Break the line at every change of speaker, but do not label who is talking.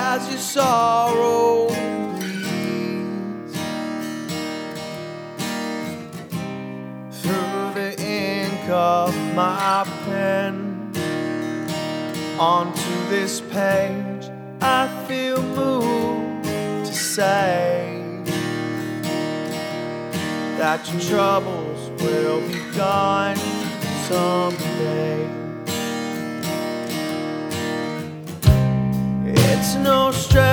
as your sorrow bleeds through the ink of my pen. Onto this page I feel moved to say that your troubles will be gone someday. It's no stretch